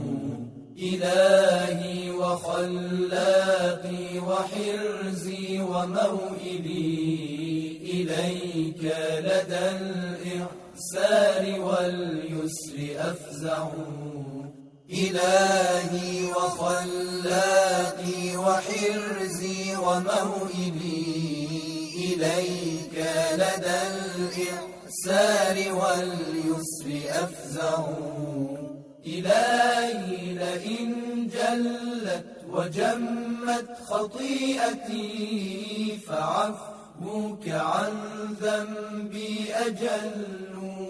إلهي وخلاقي وحرزي وموئلي إليك لدى الإحسان واليسر أفزع إلهي وخلاقي وحرزي وموئلي إليك لدى الإحسان واليسر أفزع إلهي لئن جلت وجمت خطيئتي فعفوك عن ذنبي أجل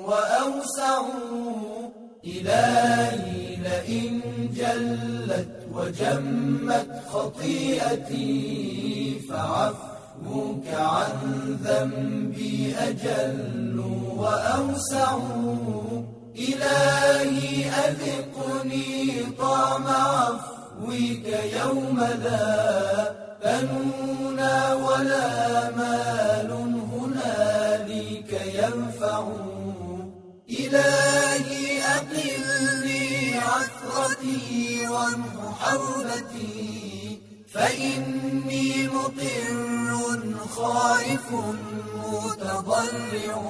وأوسع إلهي لئن جلت وجمت خطيئتي فعفوك عن ذنبي أجل وأوسع إلهي أذقني طعم عفوك يوم لا بنون ولا مال هنالك ينفع إلهي أقلني عثرتي وامح حولتي فإني مقر خائف متضرع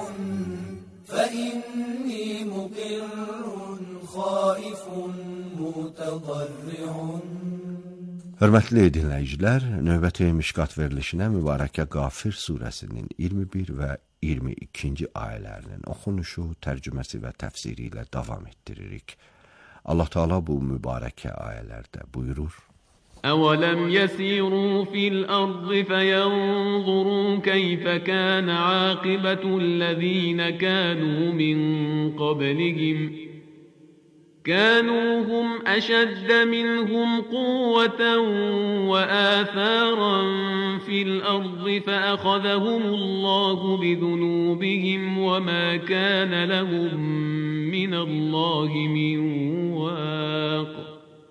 فإني مقر خائف متضرع. Hörmətli dinləyicilər, növbəti Mişqat verilişinə Mübarəkə Qafir surəsinin 21 və 22-ci ayələrinin oxunuşu, tərcüməsi və təfsiri ilə davam etdiririk. Allah Teala bu mübarəkə ayələrdə buyurur: أولم يسيروا في الأرض فينظروا كيف كان عاقبة الذين كانوا من قبلهم كانوا هم أشد منهم قوة وآثارا في الأرض فأخذهم الله بذنوبهم وما كان لهم من الله من واق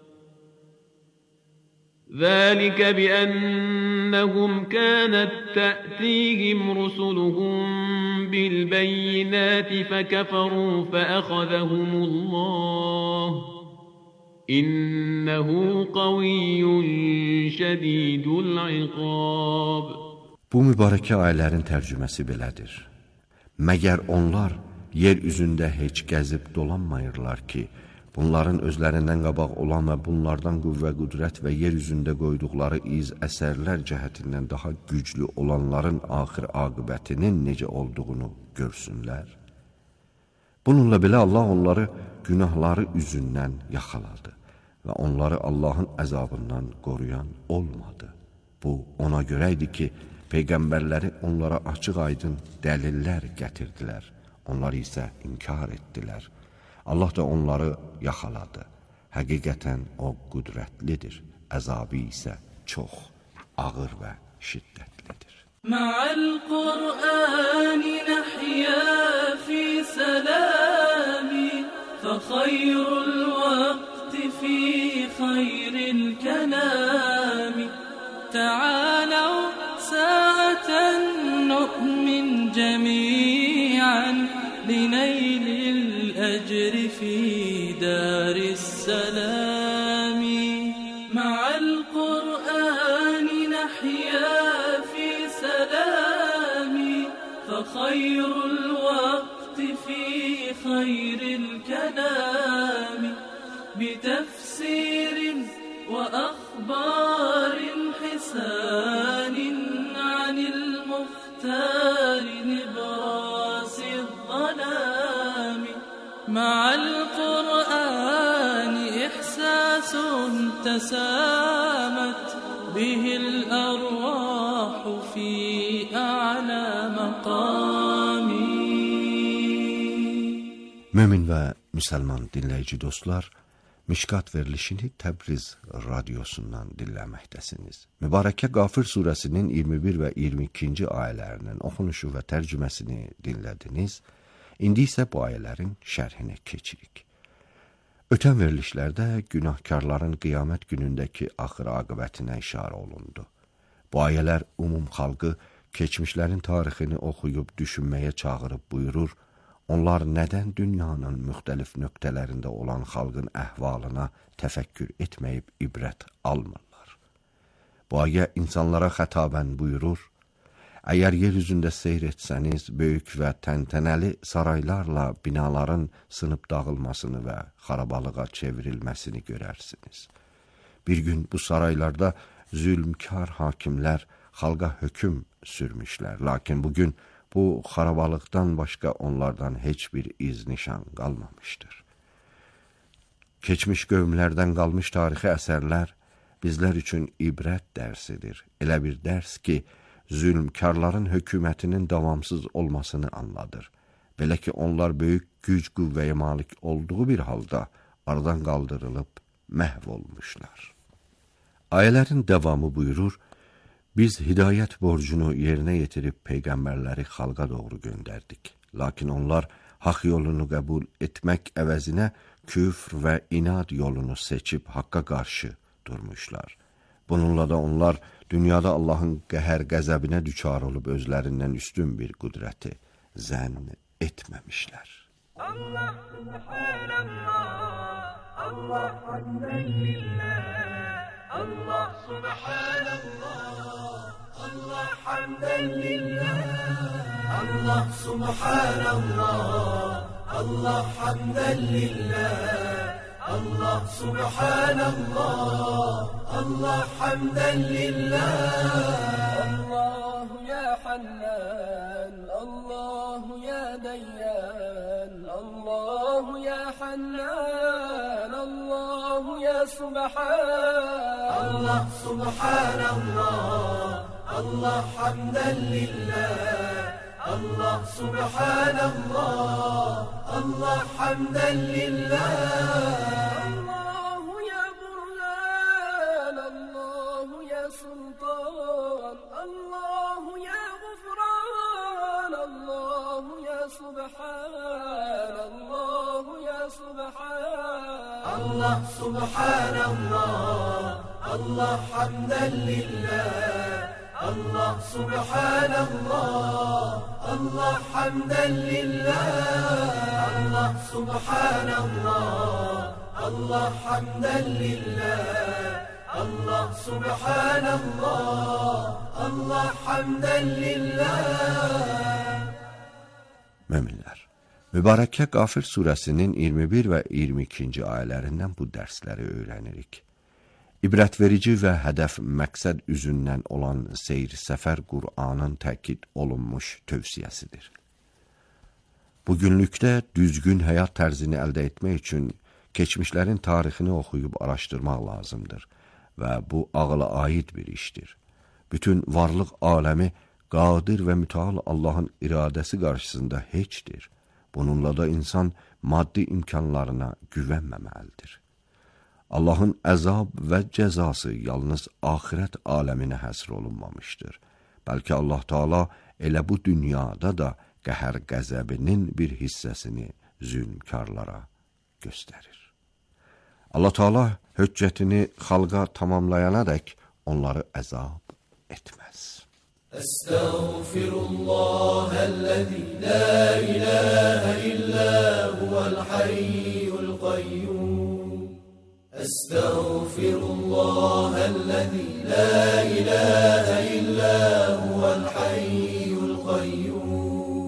ذلك بأنهم كانت تأتيهم رسلهم بالبينات فكفروا فأخذهم الله إنه قوي شديد العقاب. Bu mübarəkə ayələrin tərcüməsi belədir. Məgər onlar yer üzündə heç gəzib dolanmayırlar ki, bunların özlərindən qabaq olan və bunlardan qüvvə, qüdrət və yer üzündə qoyduqları iz, əsərlər cəhətindən daha güclü olanların axır aqibətinin necə olduğunu görsünlər. Bununla belə Allah onları günahları üzündən yaxaladı və onları Allahın əzabından qoruyan olmadı. Bu, ona görə idi ki, Peyğəmbərləri onlara açıq-aydın dəlillər gətirdilər, onlar isə inkar etdilər. Allah da onları yaxaladı. Həqiqətən o qüdrətlidir. Əzabı isə çox ağır və şiddətlidir. Ma'al Qur'ani nahya fi salami fa khayrul vaqti fi khayril kalami ta'alaw sa'atan nu'min jami'an linaylil الأجر في دار السلام مع القرآن نحيا في سلام فخير الوقت في خير الكلام بتفسير وأخبار حسان عن المختار نبراس الظلام مع القرآن إحساس تسامت به الأرواح في أعلى مقام. Mömin və müsəlman dinləyici dostlar, Mişqat verilişini Təbriz radiosundan dinləməkdəsiniz. Mübarəkə Qafir surəsinin 21 və 22-ci ayələrinin oxunuşu və tərcüməsini dinlədiniz. İndi isə bu ayələrin şərhinə keçirik. Ötən verilişlərdə günahkarların qiyamət günündəki axır aqibətinə işarə olundu. Bu ayələr umum xalqı keçmişlərin tarixini oxuyub düşünməyə çağırıb buyurur, onlar nədən dünyanın müxtəlif nöqtələrində olan xalqın əhvalına təfəkkür etməyib ibrət almırlar. Bu ayə insanlara xətabən buyurur, əgər yer üzündə seyr etsəniz, böyük və təntənəli saraylarla binaların sınıb dağılmasını və xarabalığa çevrilməsini görərsiniz. Bir gün bu saraylarda zülmkar hakimlər xalqa hökm sürmüşlər, lakin bugün bu xarabalıqdan başqa onlardan heç bir iz nişan qalmamışdır. Keçmiş qövmlərdən qalmış tarixi əsərlər bizlər üçün ibrət dərsidir. Elə bir dərs ki, zülmkarların hökumətinin davamsız olmasını anladır. Belə ki, onlar böyük güc qüvvəyə malik olduğu bir halda aradan qaldırılıb məhv olmuşlar. Ayələrin davamı buyurur, biz hidayət borcunu yerinə yetirib peyğəmbərləri xalqa doğru göndərdik. Lakin onlar haqq yolunu qəbul etmək əvəzinə küfr və inad yolunu seçib haqqa qarşı durmuşlar. Bununla da onlar dünyada Allahın qəhər qəzəbinə düçar olub özlərindən üstün bir qüdrəti zənn etməmişlər. Allah subhanallah, Allah hamdən lillah, Allah subhanallah, Allah hamdən lillah, Allah subhanallah, Allah hamdən lillah, Allah subhanallah, Allah hamdən lillah. Allahu ya Hannan, Allahu ya Dayyan, Allahu ya Hannan, Allahu ya Subhan. Allah subhanallah, Allah hamdən lillah, Allah subhanallah, Allah hamdən lillah. Allahu ya Burhan, Allahu ya Sultan, Allahu ya Gufran, Allahu ya Subhan, Allahu ya Subhan. Allah subhanallah, Allah hamdən lillah, Allah subhanallah, Allah hamdən lillah. Allah subhanallah, Allah hamdən lillah, Allah subhanallah, Allah hamdən lillah. Möminlər, Mübarəkə Qafir surəsinin 21 və 22-ci ayələrindən bu dərsləri öyrənirik. İbrətverici və hədəf məqsəd üzündən olan seyr-səfər Qur'anın təkid olunmuş tövsiyəsidir. Bugünlükdə düzgün həyat tərzini əldə etmək üçün keçmişlərin tarixini oxuyub araşdırmaq lazımdır və bu ağla aid bir işdir. Bütün varlıq aləmi qadir və mütəal Allahın iradəsi qarşısında heçdir. Bununla da insan maddi imkanlarına güvənməməlidir. Allahın əzab və cəzası yalnız axirət aləminə həsr olunmamışdır. Bəlkə Allah Taala elə bu dünyada da qəhər qəzəbinin bir hissəsini zülmkarlara göstərir. Allah Taala höccətini xalqa tamamlayanadək onları əzab etməz. Estağfirullahəl-ləzi la ilahə illə huvəl-hayyul qayyum. Estağfirullahəl-ləzi la ilahə illə huvəl-hayyul qayyum.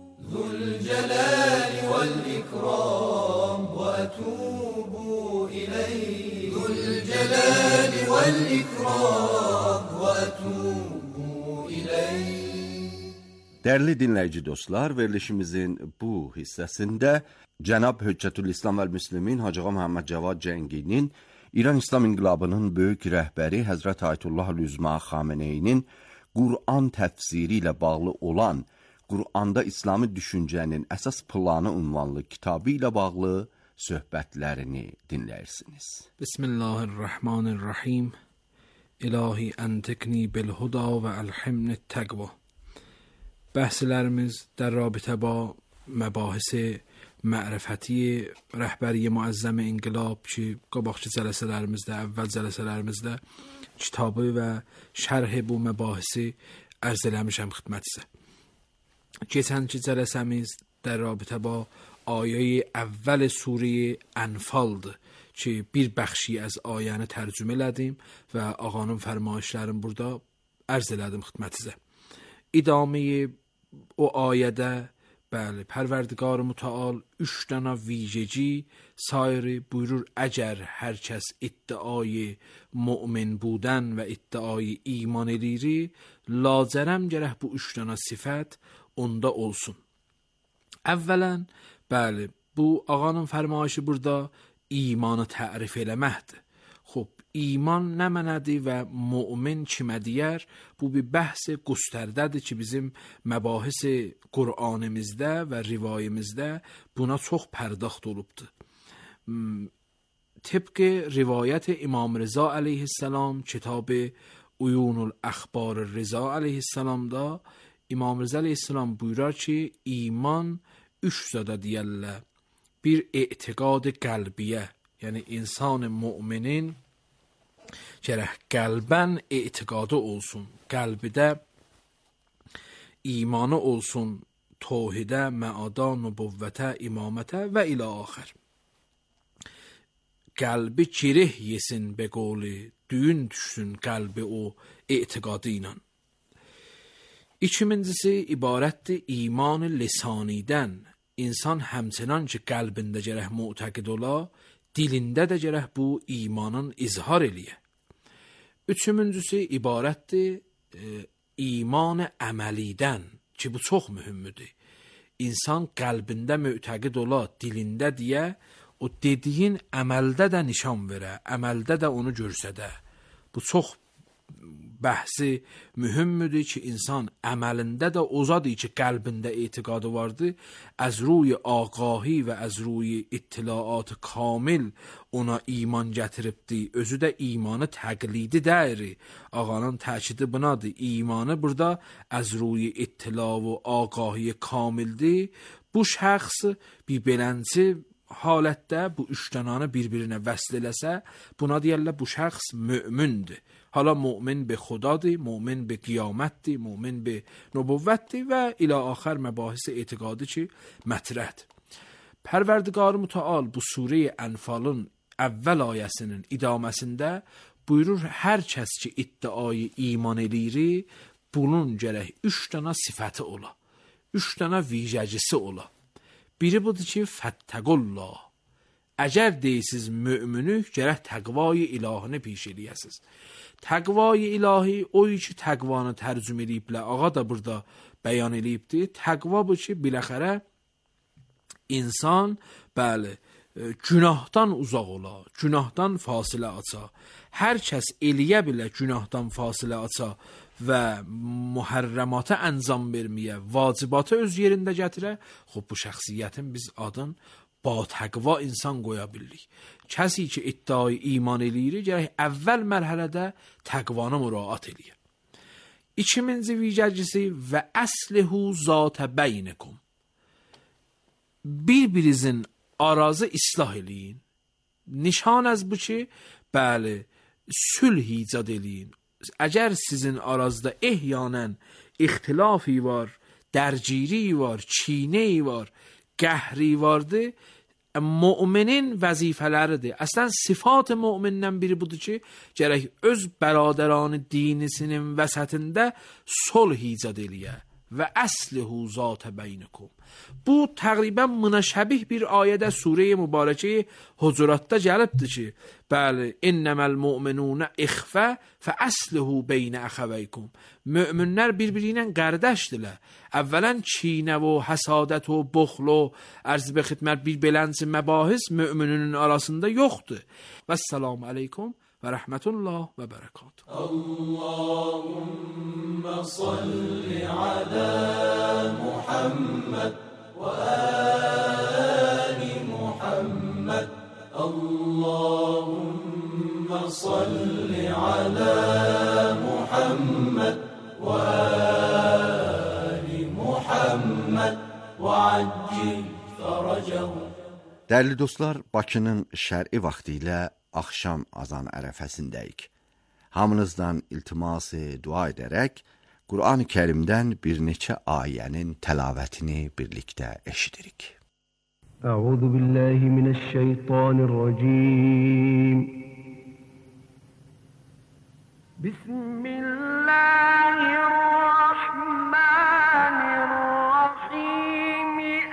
Zülcəlali vəl-ikram və ətubu ileyh. Zülcəlali vəl-ikram və ətubu ileyh. Dəyərli dinləyici dostlar, verilişimizin bu hissəsində Cənab Höccətülislam vəl-Müslimin Hacı Ağa Məhəmməd Cavad Cənginin İran İslam İnqilabının böyük rəhbəri Həzrət Ayətullah Üzma Xameneyinin Qur'an təfsiri ilə bağlı olan Qur'anda İslami düşüncənin əsas planı unvanlı kitabı ilə bağlı söhbətlərini dinləyirsiniz. Bismillahirrahmanirrahim. İlahi əntiqni bil-huda və əlhimni təqva. Bəhslərimiz در رابطه با مباحث معرفتی رهبری معظم انقلاب ki, qabaqçı cəlsələrimizdə, əvvəl cəlsələrimizdə kitabı və şərh bu məbahisi ərz eləmişəm xidmətinizə. Keçənki cəlsəmiz در رابطه با آیه اول سوره انفالdır ki, bir bəxşi az ayəni tərcümə elədim və ağanın fərmayişlərini burada ərz elədim xidmətinizə. İdaməyi o ayədə bəli, Pərverdigar Mütəal 3 dənə vijeci sairi buyurur, əgər hər kəs iddiayı mümin budən və iddiayı iman edir, lacərəm gərək bu 3 dənə sifət onda olsun. Əvvələn, bəli, bu ağanın fərmayişi burada imanı tərif eləməkdir. Xob, iman nə mənədir və mümin kimə deyər? Bu bir bəhs göstərdədir ki, bizim məbahis Qur'anımızda və rivayimizdə buna çox pərdaxt olubdur. طبق روایت امام رضا علیه السلام کتاب عیون الاخبار رضا علیه السلام da İmam Rıza aleyhisselam buyurar ki iman üç zada deyərlər. Bir etiqad qəlbiyyə, yəni insan müminin gərək qəlbən etiqadı olsun, qəlbidə imanı olsun, توحیده، معادا، نبوته، imamətə və ilə axır. Qəlbi kirih yesin be qoli, düyün düşsün qəlbi o etiqadı ilə. İkincisi ibarətdir iman lisanidən. İnsan həmçinin ki qəlbində gərək mu'təqid ola, dilində də gərək bu imanın izhar eləyə. Üçüncüsü ibarətdir iman əməlidən. Ki bu çox mühümdür. İnsan qəlbində mütəqid ola, dilində deyə, o dediyin əməldə də nişan verə, əməldə də onu görsədə. Bu çox bəhsi mühümdür ki, insan əməlində də ozadır ki, qəlbində etiqadı vardır. Az ruy ağahi və az ruy ittilaat kamil ona iman gətiribdi. Özü də imanı təqlidi deyir. Ağanın təkidi bunadır. İmanı burada az ruy ittila və ağahi kamildir. Bu şəxs bir belənci halətdə bu üç dənanı bir-birinə vəsl eləsə, buna deyərlər bu şəxs mömindir. Hala mömin be xudadır, mömin be qiyamətdir, mömin be nübüvvətdir və ilə axır məbahis etiqadı ki, mətrəhdir. Pərverdigar mütəal bu surə Ənfalın əvvəl ayəsinin idaməsində buyurur, hər kəs ki iddiayı iman eləyir, bunun gərək üç dənə sifəti ola, üç dənə vicəcisi ola. Biri budur ki, fəttəqullah. Əgər deyisiz möminük, gərək təqvayı ilahını piş eləyəsiz. Təqvayı ilahi oy ki, təqvanı tərcüm eləyiblər. Ağa da burada bəyan eləyibdir. Təqva bu ki, biləxərə insan, bəli, günahdan uzaq ola, günahdan fasilə aça. Hər kəs eləyə bilə günahdan fasilə aça və mühərrəmata əncam verməyə, vacibatı öz yerində gətirə, xub bu şəxsiyyətin biz adın ba təqva insan qoya bildik. Kəsi ki iddiayı iman eləyir, gərək əvvəl mərhələdə təqvanı müraat eləyir. İkinci vicəcisi və əslihu zatə beynikum. Bir-birinizin arazı islah eləyin. Nişan az bu ki, bəli, sülh icad eləyin. Əgər sizin arazda ehyanən ixtilafi var, dərgiri var, çiynə var, qəhri vardır, müminin vəzifələridir. Əslən sifat mümindən biri budur ki, gərək öz bəradəranı dinisinin vəsətində sulh icad eləyə və əslihu zatə beynikum. Bu təqribən münəşəbih bir ayədə surə-i mübarəkə Hucuratda gəlibdir ki, bəli, innəməl mu'minunə ixfə fə əslihu beynə əxəvəykum. Möminlər bir-biri ilə qardaşdırlar. Əvvələn çiynə və həsadət və buxl və ərz və xidmət bir belənci məbahis mömininin arasında yoxdur. Vəssalamu aleykum və rəhmətullah və bərəkatuhu. Allahümme salli alə Muhammed və ali Muhammed. Allahümme salli alə Muhammed və ali Muhammed və accil fərəcəhu. Dəyərli dostlar, Bakının şər'i vaxtı ilə axşam azan ərəfəsindəyik. Hamınızdan iltiması dua edərək, Qur'an-ı Kərimdən bir neçə ayənin təlavətini birlikdə eşidirik. Əuzu billahi minəşşeytanirracim. Bismillahirrahmanirrahim.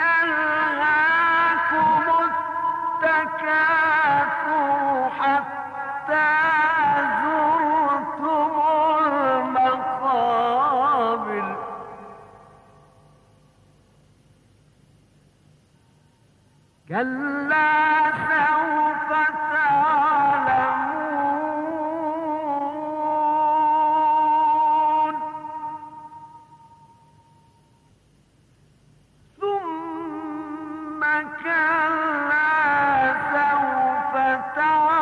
Elhâkumus tekâthur hattâ zurtumul maqâbir. Kallâ sevfe ta'lemûn. Thumme kallâ sevfe ta'lemûn.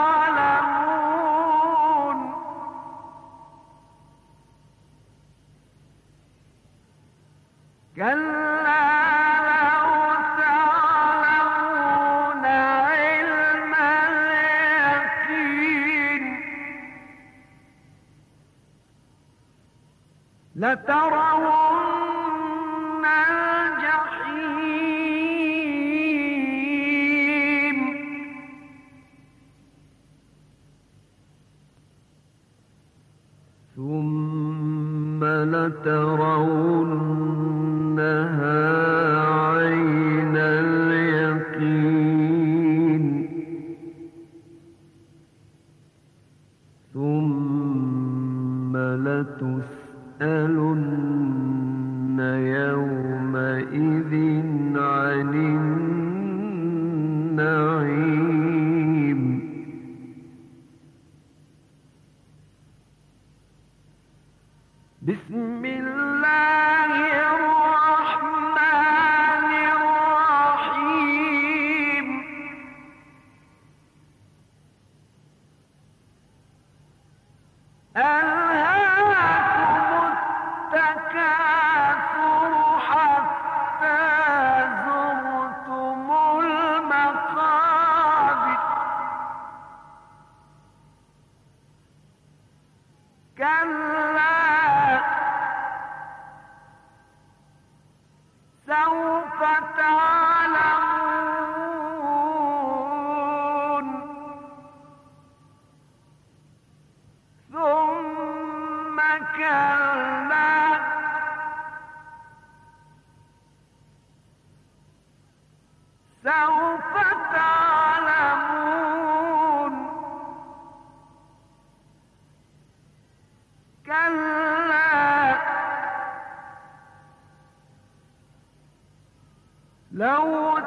كلا لو تعلمون علم اليقين لترون الجحيم ثم لترونها عين اليقين ثم لتسألن يومئذ عن النعيم بسم الله الرحمن الرحيم ألهاكم التكاثر حتى زرتم المقابر كلا سوف تعلمون ثم كلا سوف تعلمون كلا لو